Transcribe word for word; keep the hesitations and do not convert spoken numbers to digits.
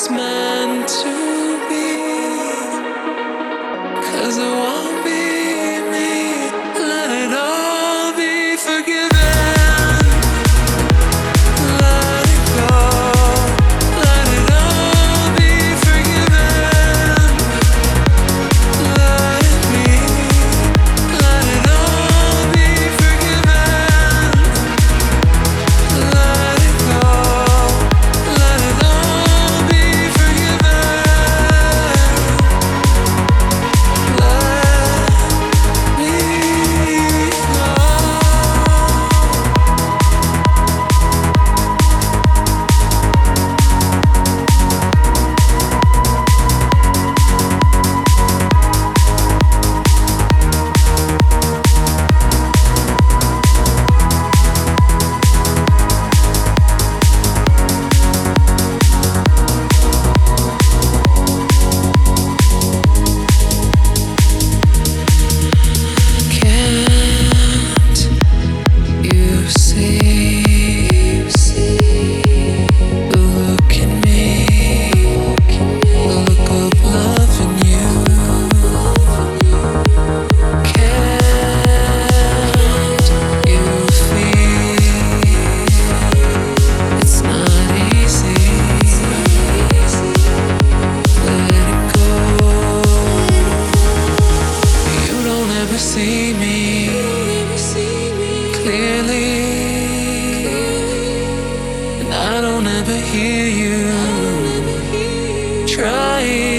it's meant to be. 'Cause it won't be me. Let it all be forgiven. Let it go. Let it all be forgiven. Let it be. Let it all be forgiven. Let it go. Let it all be forgiven. Let me go. Can't you see the look in me, the look of love in you? Can't you feel it's not easy? Let it go. You don't ever see me clearly, and I don't ever hear you trying.